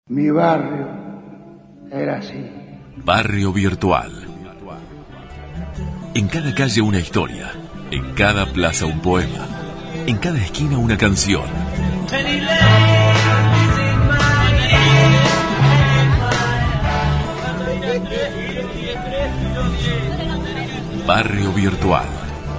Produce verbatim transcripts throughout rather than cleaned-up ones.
Mi barrio era así. Barrio Virtual. En cada calle una historia, en cada plaza un poema, en cada esquina una canción. Barrio Virtual.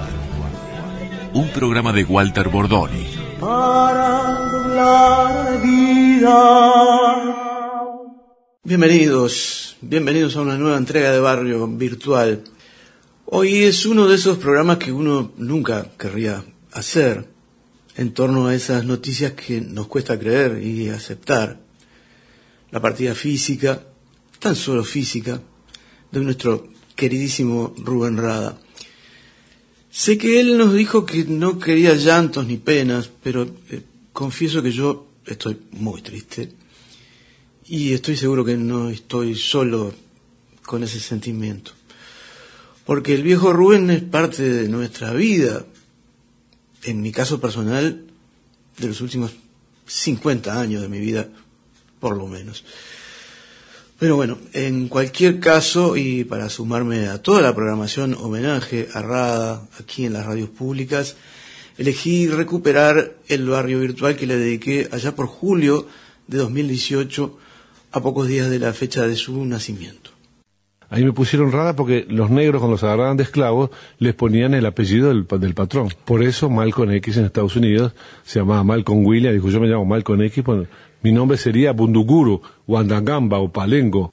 Un programa de Walter Bordoni. Para la vida. Bienvenidos, bienvenidos a una nueva entrega de Barrio Virtual. Hoy es uno de esos programas que uno nunca querría hacer en torno a esas noticias que nos cuesta creer y aceptar. La partida física, tan solo física, de nuestro queridísimo Rubén Rada. Sé que él nos dijo que no quería llantos ni penas, pero eh, confieso que yo estoy muy triste. Y estoy seguro que no estoy solo con ese sentimiento. Porque el viejo Rubén es parte de nuestra vida. En mi caso personal, de los últimos cincuenta años de mi vida, por lo menos. Pero bueno, en cualquier caso, y para sumarme a toda la programación homenaje a Rada, aquí en las radios públicas, elegí recuperar el Barrio Virtual que le dediqué allá por julio de dos mil dieciocho, a pocos días de la fecha de su nacimiento. Ahí me pusieron Rada porque los negros, cuando los agarraban de esclavos, les ponían el apellido del, del patrón. Por eso Malcolm X en Estados Unidos se llamaba Malcolm Williams. Dijo, yo me llamo Malcolm X, pues mi nombre sería Bunduguru, Wandagamba o Palengo.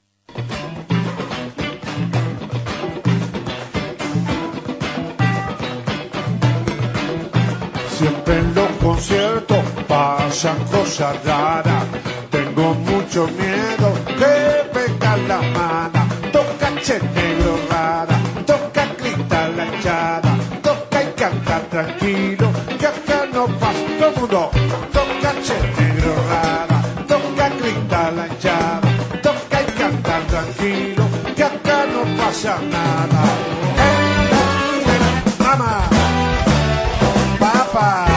Siempre en los conciertos pasan cosas raras. Tengo mucho miedo que venga la mano. Toca Che Negro Rada, toca Cristal la Echada, toca y canta tranquilo, que acá no pasa todo el mundo. Toca Che Negro Rada, toca Cristal la Echada, toca y canta tranquilo, que acá no pasa nada. ¡Eh! ¡Mamá! ¡Papá!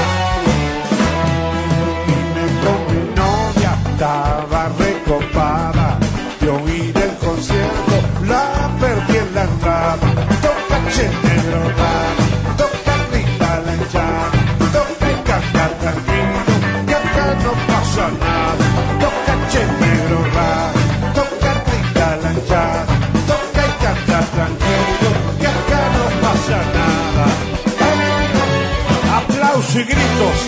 Vine con mi novia, estaba recopada, de oír el concierto, la perdí en la entrada. Toca Che Negro Rada, toca Cristal la Echada, toca y canta tranquilo, que acá no pasa nada. Toca Che Negro Rada, toca Cristal la Echada, toca y canta tranquilo, que acá no pasa nada. ¡Eh! Aplausos y gritos.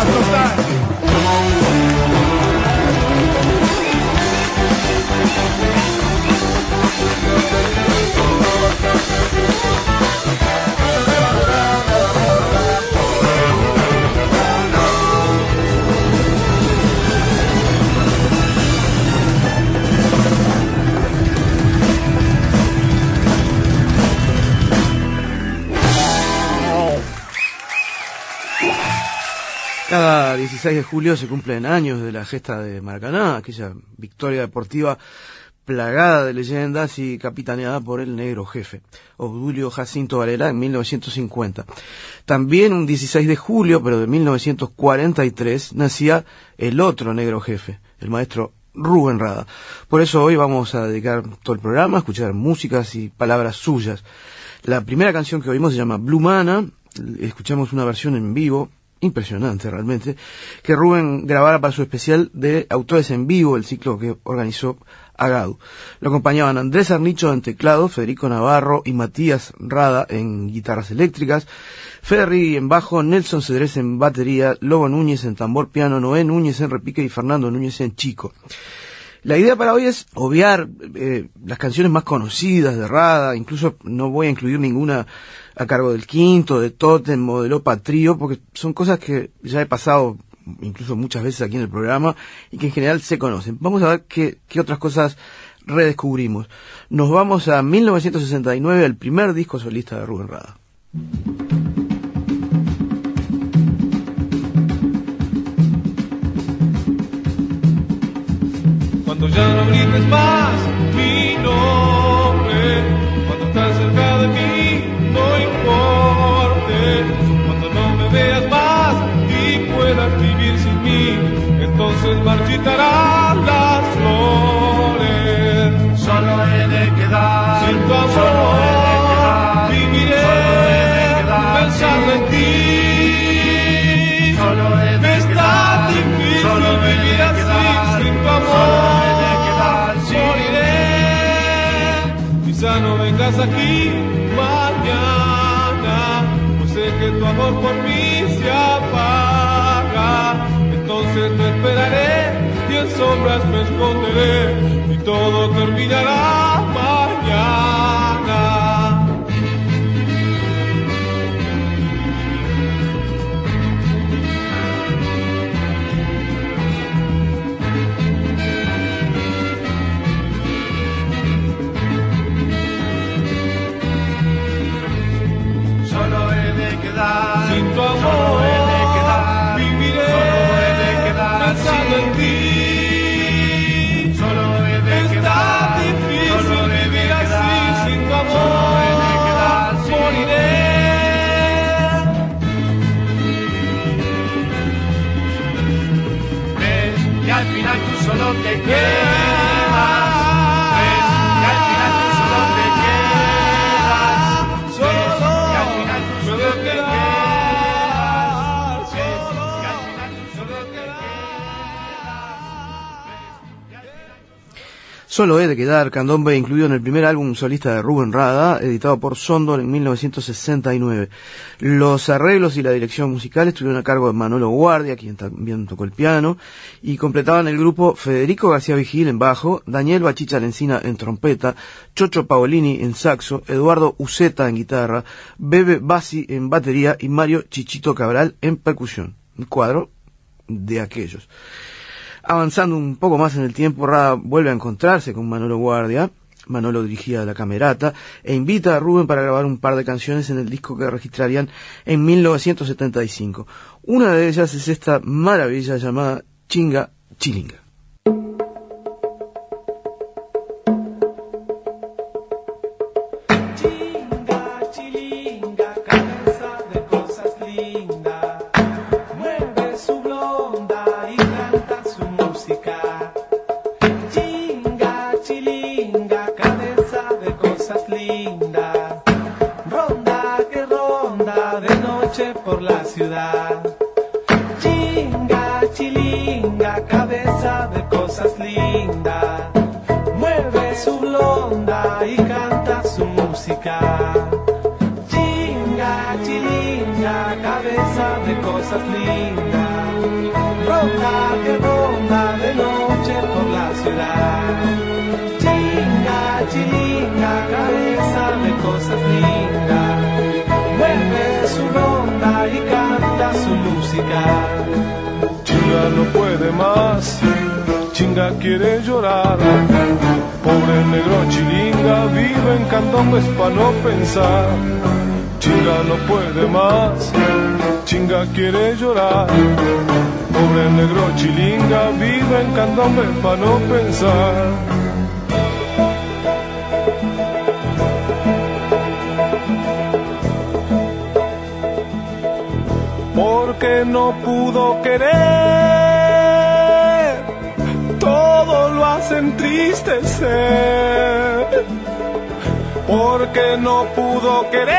total. Cada dieciséis de julio se cumplen años de la gesta de Maracaná, aquella victoria deportiva plagada de leyendas y capitaneada por el negro jefe, Obdulio Jacinto Varela, en mil novecientos cincuenta. También un dieciséis de julio, pero de mil novecientos cuarenta y tres, nacía el otro negro jefe, el maestro Rubén Rada. Por eso hoy vamos a dedicar todo el programa a escuchar músicas y palabras suyas. La primera canción que oímos se llama Blue Mana. Escuchamos una versión en vivo, impresionante realmente, que Rubén grabara para su especial de autores en vivo, el ciclo que organizó Agadu. Lo acompañaban Andrés Arnicho en teclado, Federico Navarro y Matías Rada en guitarras eléctricas, Ferry en bajo, Nelson Cedrés en batería, Lobo Núñez en tambor piano, Noé Núñez en repique y Fernando Núñez en chico. La idea para hoy es obviar eh, las canciones más conocidas de Rada, incluso no voy a incluir ninguna a cargo del Quinto, de Totem o de Lopa Trío, porque son cosas que ya he pasado incluso muchas veces aquí en el programa y que en general se conocen. Vamos a ver qué, qué otras cosas redescubrimos. Nos vamos a mil novecientos sesenta y nueve, el primer disco solista de Rubén Rada. Cuando ya no grites más mi nombre, cuando estás cerca de mí no importe, cuando no me veas más y puedas vivir sin mí, entonces marchitarán las flores. Solo he de quedar, sin tu amor, solo he de quedar, viviré solo he de quedar, pensando en ti. Solo he de Me está quedar, difícil solo he de vivir así quedar, sin tu amor. solo he de quedar, sí. Moriré. Quizá no vengas aquí mañana, pues sé que tu amor por mí se apaga. Entonces te esperaré y en sombras me esconderé y todo terminará mañana. Solo he de quedar, Sin tu amor, solo he de quedar, viviré solo he de quedar, pensando sí. en ti. Solo he de Está quedar, difícil solo he de vivir así quedar, sin tu amor. solo he de quedar, sí. Moriré. Ves que al final tú solo te quedas, ves que al final tú solo te quedas, ves que al final tú solo te quedas, ves que al final tú solo te quedas. Solo he de quedar, candombe incluido en el primer álbum solista de Rubén Rada, editado por Sondor en mil novecientos sesenta y nueve. Los arreglos y la dirección musical estuvieron a cargo de Manolo Guardia, quien también tocó el piano, y completaban el grupo Federico García Vigil en bajo, Daniel Bachicha Lencina en trompeta, Chocho Paolini en saxo, Eduardo Uceta en guitarra, Bebe Bassi en batería y Mario Chichito Cabral en percusión. Un cuadro de aquellos. Avanzando un poco más en el tiempo, Rada vuelve a encontrarse con Manolo Guardia. Manolo dirigía La Camerata e invita a Rubén para grabar un par de canciones en el disco que registrarían en mil novecientos setenta y cinco. Una de ellas es esta maravilla llamada Chinga Chilinga. Por la ciudad, chinga, chilinga, cabeza de cosas lindas, mueve su blonda y canta su música. Chinga, chilinga, cabeza de cosas lindas. ronda de noche por la ciudad. Chinga, chilinga, cabeza de cosas lindas, mueve su ronda y canta su música. Chinga no puede más, chinga quiere llorar. Pobre negro chilinga vive en candombes pa' no pensar. Chinga no puede más, chinga quiere llorar. Pobre negro chilinga vive en candombes pa' no pensar. Porque no pudo querer, todo lo hace entristecer. Porque no pudo querer,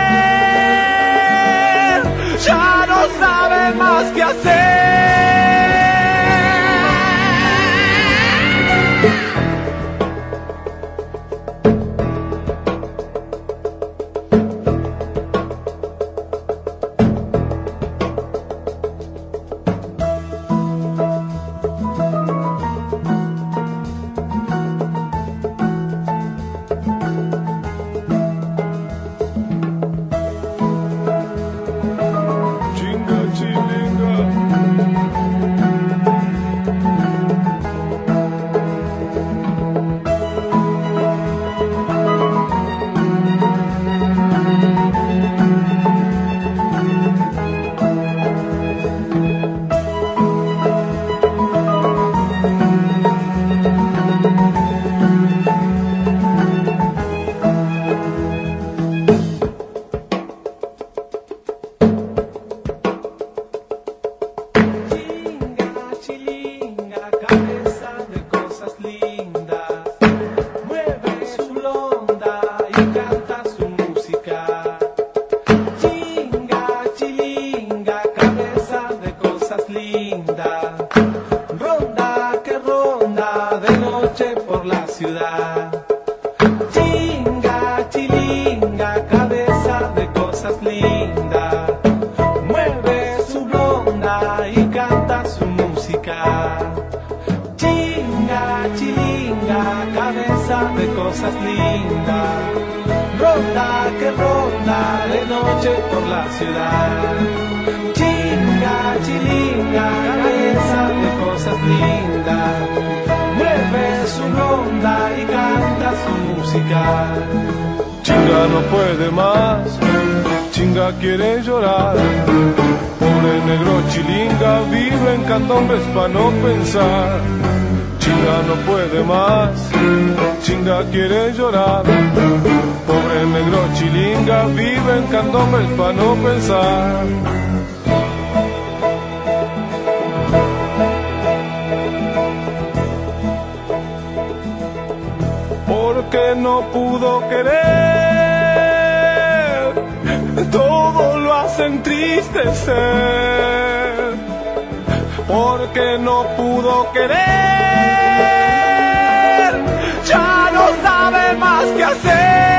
ya no sabe más qué hacer. Chinga no puede más, chinga quiere llorar. Pobre negro chilinga vive en candombes pa' no pensar. Chinga no puede más, chinga quiere llorar. Pobre negro chilinga vive en candombes pa' no pensar. Porque no pudo querer, todo lo hace entristecer. Porque no pudo querer, ya no sabe más qué hacer.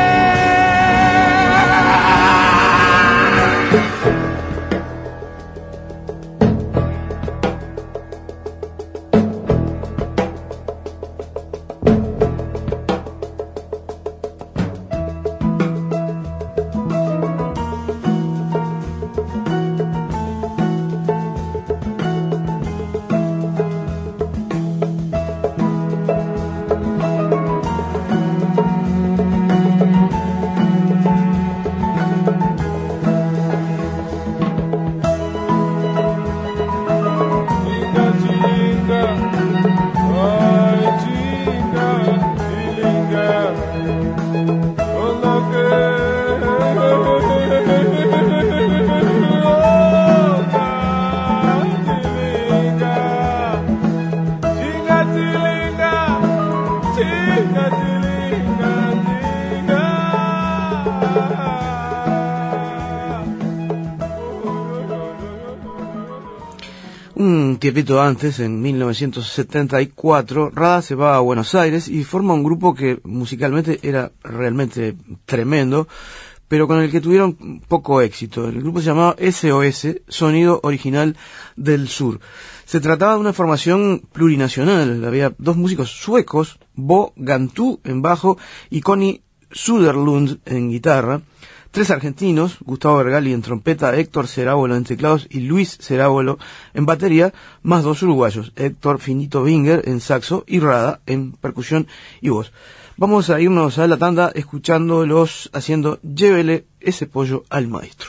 Un tiempito antes, en mil novecientos setenta y cuatro, Rada se va a Buenos Aires y forma un grupo que musicalmente era realmente tremendo, pero con el que tuvieron poco éxito. El grupo se llamaba S O S, Sonido Original del Sur. Se trataba de una formación plurinacional. Había dos músicos suecos, Bo Gantú en bajo y Conny Söderlund en guitarra, tres argentinos, Gustavo Vergali en trompeta, Héctor Cerábolo en teclados y Luis Cerábolo en batería, más dos uruguayos, Héctor Finito Binger en saxo y Rada en percusión y voz. Vamos a irnos a la tanda escuchándolos haciendo Llévele ese pollo al maestro.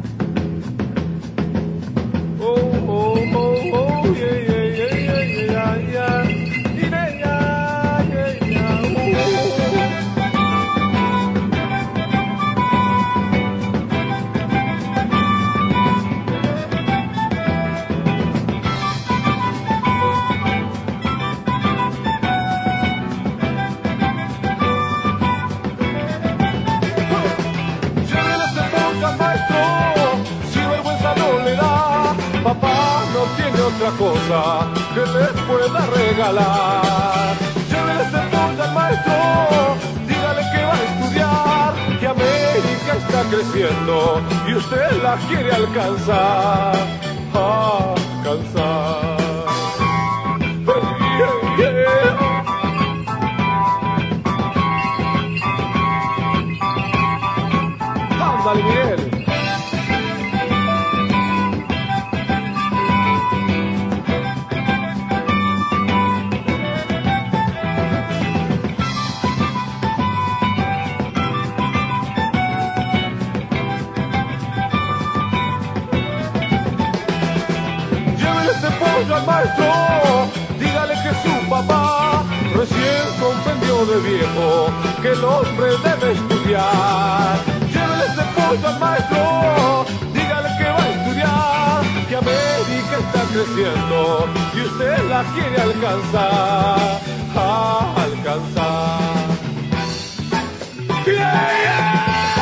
Otra cosa que les pueda regalar. Llévele este pollo al maestro, dígale que va a estudiar, que América está creciendo y usted la quiere alcanzar, alcanzar. Yeah, yeah. Ándale, Miguel. Al maestro, dígale que su papá recién comprendió de viejo que el hombre debe estudiar. Llévele este pollo al maestro, dígale que va a estudiar, que América está creciendo y usted la quiere alcanzar, a alcanzar. Yeah, yeah.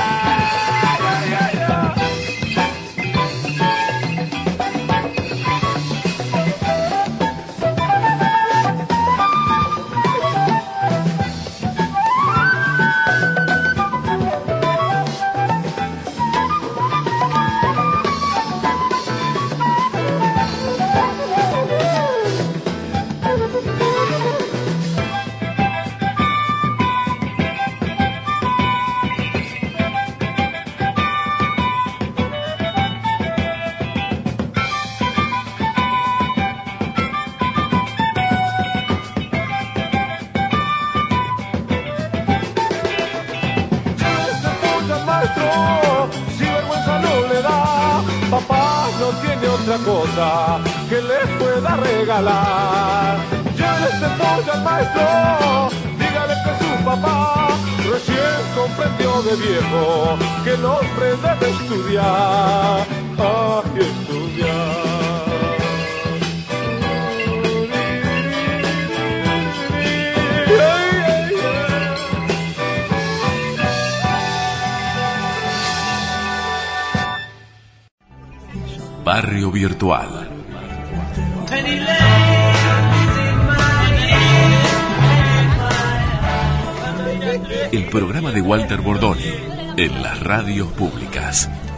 Cosa que les pueda regalar. Llévele este pollo al maestro, dígale que su papá recién comprendió de viejo que el hombre debe estudiar, ay, estudiar. Barrio Virtual. El programa de Walter Bordoni en las radios públicas.